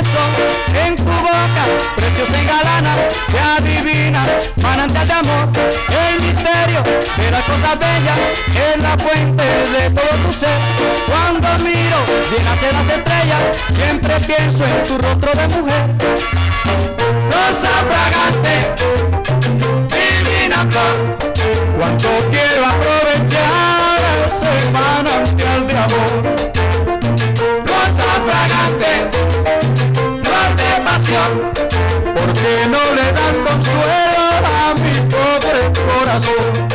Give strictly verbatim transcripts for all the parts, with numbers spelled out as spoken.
beso en tu boca, preciosa y galana, se adivina, manantial de amor. El misterio de las cosas bellas es la fuente de todo tu ser. Cuando miro llenas de las estrellas, siempre pienso en tu rostro de mujer. Rosa fragante, divina flor, cuánto quiero aprovechar ese manantial de amor. Rosa fragante, flor de pasión, ¿por qué no le das consuelo a mi pobre corazón?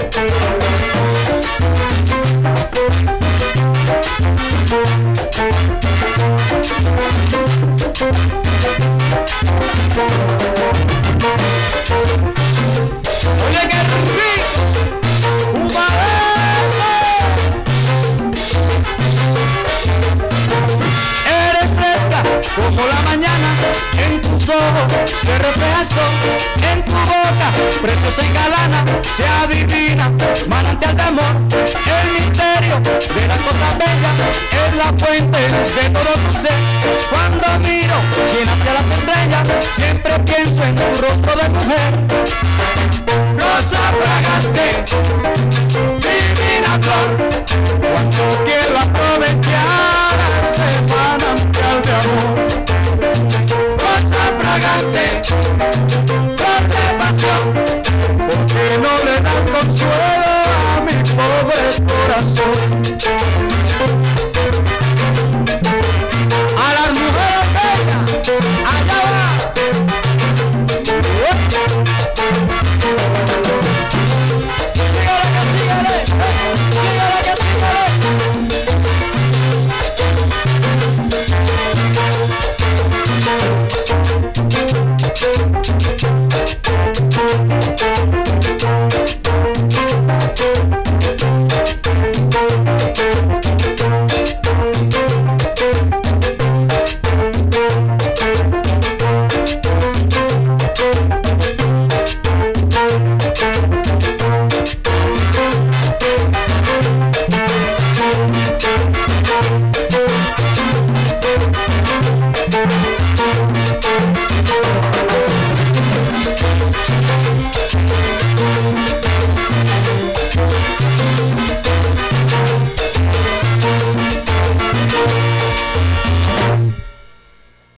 Oye, que Rubí, un maestro. Eres fresca como la mañana, en tus ojos se refleja el sol, en tu boca, preciosa y galana, se adivina, manantial de amor. El misterio de las cosas bellas es la fuente de todo tu ser. Cuando miro llena hacia las estrellas, siempre pienso en tu rostro de mujer. Rosa fragante, divina flor, cuánto quiero aprovechar ese manantial de amor. Rosa fragante, flor de pasión, ¿por qué no le das consuelo a mi pobre corazón? A las mujeres bellas, allá va.